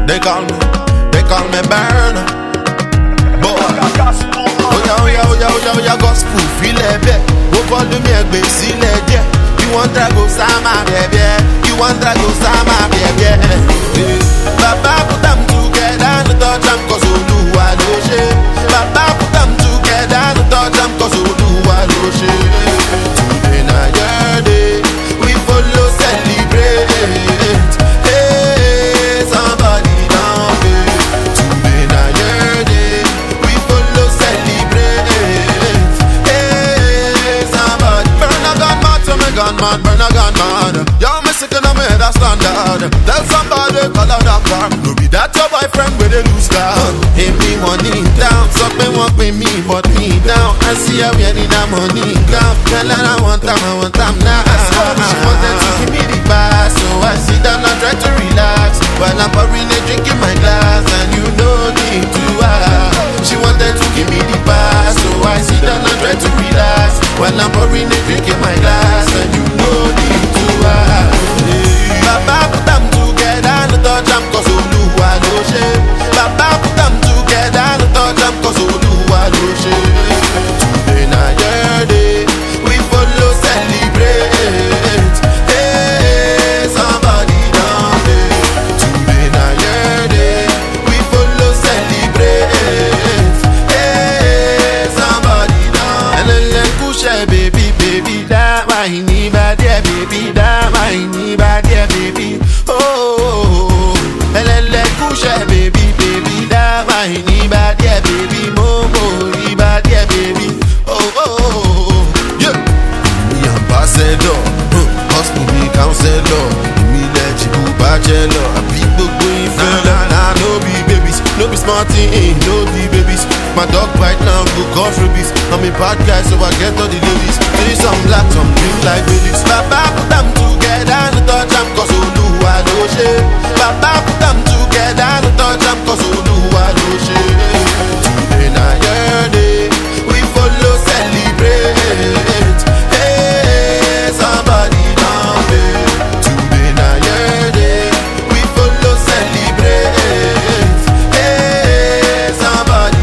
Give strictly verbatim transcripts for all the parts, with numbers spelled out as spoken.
They call me, they call me burner. Boy, oh yeah, oh yeah, oh yeah, oh yeah, oh yeah, gospel, feel it, baby. Go follow me, baby, see it, yeah. You want to go sama, baby. You want to go sama, baby. Baba put them together, no touch them, cause you do what you say. Baba put them together, no touch them, cause you do what you say. Today na your day, we follow celebrate. Hey, somebody down there. Today na your day, we follow celebrate. Hey, somebody burn a gun mad, so me gun mad, burn a gun mad. Yo, me sick and I'm head a standard. Tell somebody call out that car. No be that your boyfriend with a loose car. Hey, me money down, something walk with me, but me down. I see how we need that money down. Tell her I want time, I want time now. She wanted to give me the pass, so I sit down and try to relax while I'm pouring a drink in my glass, and you no need to ask. She wanted to give me the pass, so I sit down and try to relax while I'm pouring a drink in my glass, and you no need to ask. Baba put them together, no touch them, cause you do what you say. Baba put them together, no touch them, cause you do what you say. Today na your day, we follow celebrate. Hey, somebody down there. Today na your day, we follow celebrate. Hey, somebody down there. And then let push baby, baby, that why he need bad, yeah, baby, that why he need bad, yeah, baby. Oh, oh, oh. And then let push baby, baby, that why he need bad, yeah, baby, momo, he bad, yeah, baby. Oh, oh, oh, oh. Yeah. Me ambassador, huh. Gospel me counselor, me let you go bachelor. I be the queen fella, nah, no be babies, no be smarty, ain't no be babies. My dog bite now, go cause rabies. I'm a bad guy, so I get all the ladies. Say some black, some drink like babies. Baba put them together, no touch them, cause you do what you say. Baba put them together, no touch them, cause you do what you say. Today na your day, we follow celebrate. Hey, somebody down there. Today na your day, we follow celebrate. Hey, somebody.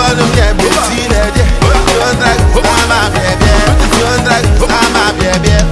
Yeah, yeah.